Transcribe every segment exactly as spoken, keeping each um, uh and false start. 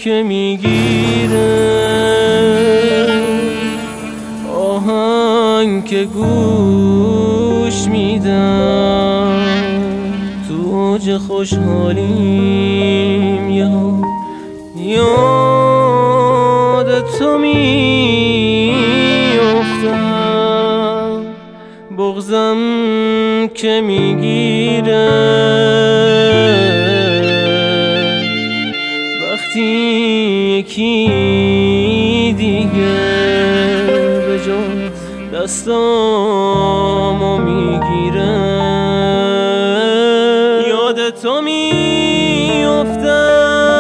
که میگیره، آهنگ که گوش میدم تو اوج خوشحالیم، یه یاد تو میافتم، بغضم که میگیره وقتی یکی دیگه به جای دستامو میگیره، یاد تو میافتم.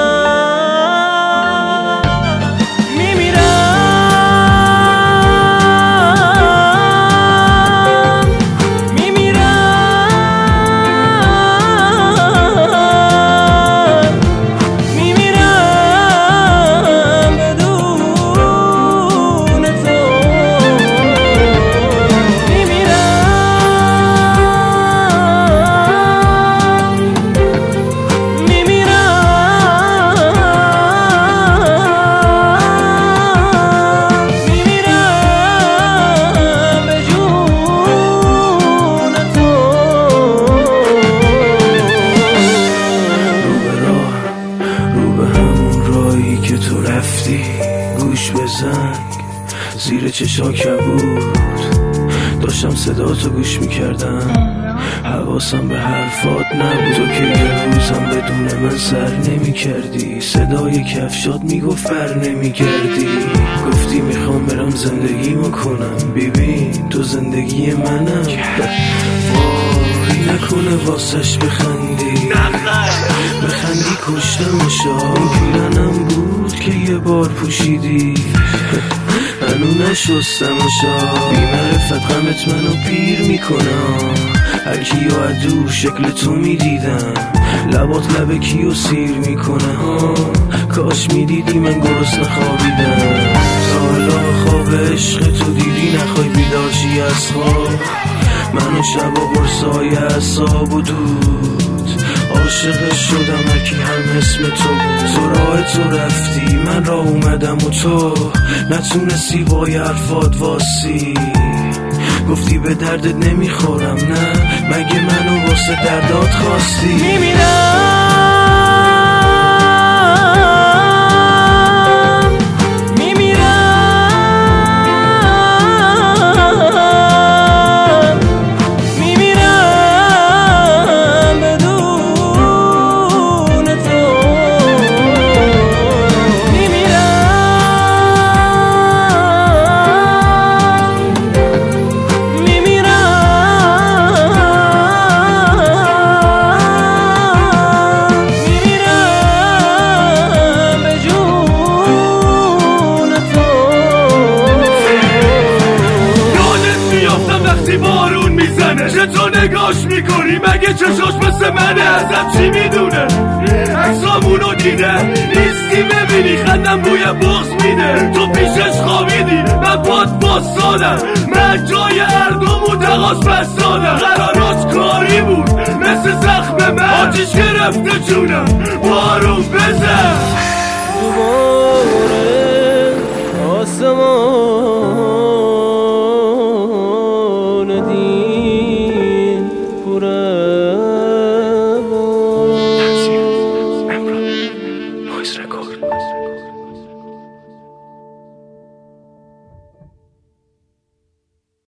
گوش به زنگ زیر چشا کبود، داشتم صدا تو گوش میکردم، حواسم به حرفات نبود. تو که یه روزم بدون من سر نمیکردی، صدای کفشات میگفت بر نمیگردی. گفتی میخوام برم زندگیمو کنم، ببین تو زندگی منم. وای نکنه واسش بخندی، بخندی کشتمشا. اون پیرنم بود که یه بار پوشیدی، هنو نشستمشا. بی‌معرفت غمت منو پیر میکنم، هر کیو ادور شکل تو میدیدم، لبات لب کیو سیر میکنه ها. کاش میدیدی من گرسنه خوابیدم، حالا خواب عشق تو دیدی نخوای بیدار شی از خواب. منو شب و قرصای اعصاب و دود، عاشق شدم هرکی هم اسم تو بود. تو راه تو رفتی من راه اومدم و تو نتونستی با حرفات واسی. گفتی به دردت نمیخورم، نه مگه منو واسه دردات خواستی؟ میمیرم تو نگاش میکنی مگه چشاش مثل منه؟ ازم چی میدونه؟ عکسامونو دیده نیستی ببینی خندم بوی بغض میده. تو پیشش خوابیدی من پاد باستادم، من جای هر دومو تقاس بستادم. قرارات کاری بود مثل زخم من، آتیش گرفته جونم بارون بزن. دوباره آسمان